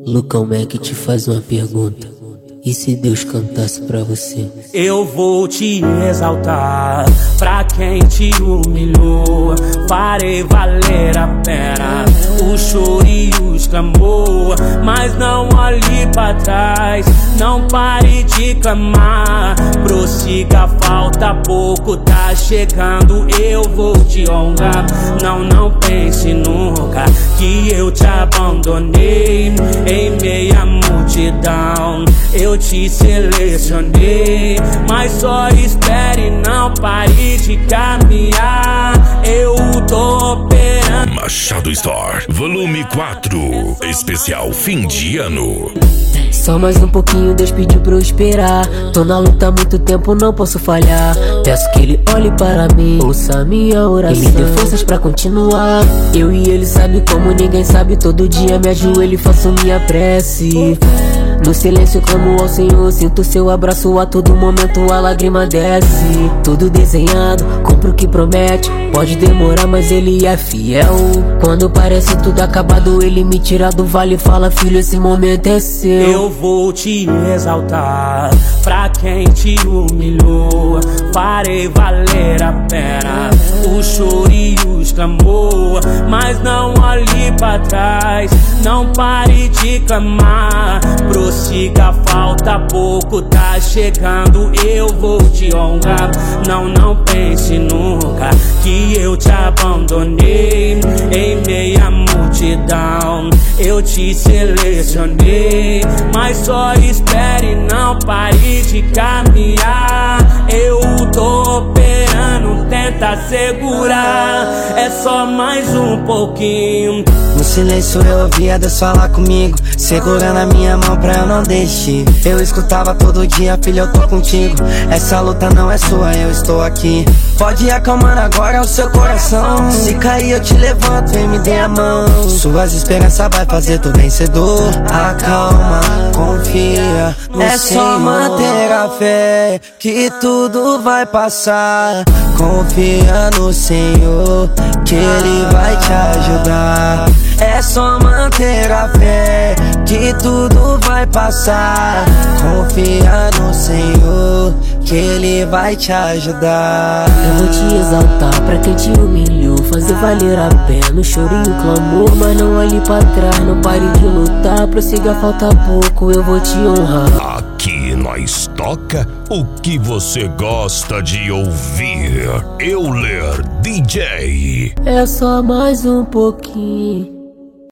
Lucão Mac te faz uma pergunta: e se Deus cantasse pra você? Eu vou te exaltar pra quem te humilhou. Farei valer a pena o choro e os clamor. Mas não olhe pra trás, não pare de clamar. Prossiga, falta pouco, tá chegando, eu vou te honrar. Não pense nunca que eu te abandonei. Em meia multidão eu te selecionei, mas só espere, não pare de caminhar. Eu tô operando. Machado Store, volume 4, especial fim de ano. Só mais um pouquinho, Deus pediu pra eu esperar. Tô na luta há muito tempo, não posso falhar. Peço que Ele olhe para mim, ouça minha oração e me dê forças pra continuar. Eu e Ele sabe como ninguém sabe. Todo dia me ajoelho e faço minha prece. No silêncio clamo ao Senhor, sinto seu abraço a todo momento, a lágrima desce. Tudo desenhado, cumpre o que promete. Pode demorar, mas Ele é fiel. Quando parece tudo acabado, Ele me tira do vale e fala: filho, esse momento é seu. Eu vou te exaltar pra quem te humilhou. Farei valer a pena o choro e os clamor. Mas não olhe pra trás, não pare de clamar. Prossiga, falta pouco, tá chegando, eu vou te honrar. Não pense nunca que eu te abandonei. Em meia multidão eu te selecionei, mas só espere, não pare de caminhar. Eu tô operando, tenta segurar, é só mais um pouquinho. No silêncio eu ouvia Deus falar comigo, segurando a minha mão pra eu não desistir. Eu escutava todo dia: filho, eu tô contigo. Essa luta não é sua, eu estou aqui. Pode ir acalmando agora o seu coração. Se cair eu te levanto e me dê a mão. Suas esperanças vai fazer tu vencedor. Acalma, confia no Senhor. É só manter a fé que tudo vai passar. Confia no Senhor que Ele vai te ajudar. É só manter a fé que tudo vai passar. Confia no Senhor que Ele vai te ajudar. Eu vou te exaltar pra quem te humilhou, fazer valer a pena o choro e o clamor. Mas não olhe pra trás, não pare de lutar. Prossiga, falta pouco, eu vou te honrar. Aqui nós toca o que você gosta de ouvir. Euler DJ. É só mais um pouquinho.